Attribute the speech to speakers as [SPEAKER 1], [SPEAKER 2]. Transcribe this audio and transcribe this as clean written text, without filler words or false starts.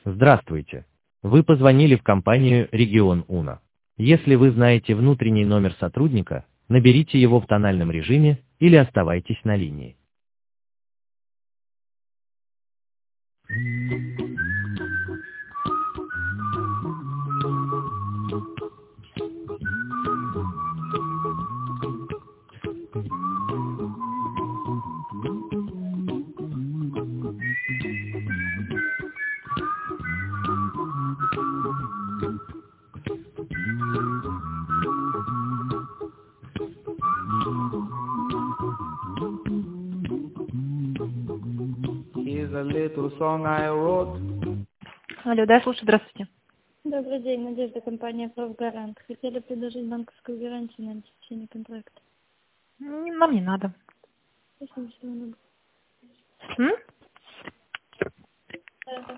[SPEAKER 1] Здравствуйте. Вы позвонили в компанию «Регион Уна». Если вы знаете внутренний номер сотрудника, наберите его в тональном режиме или оставайтесь на линии.
[SPEAKER 2] Here's a little song I wrote.
[SPEAKER 3] Алло, да, слушай, здравствуйте.
[SPEAKER 4] Добрый день, Надежда, компания «Профгарант». Хотели предложить банковскую гарантию на обеспечение контракта.
[SPEAKER 3] Нам не надо.
[SPEAKER 4] Спасибо, всего доброго.
[SPEAKER 3] М?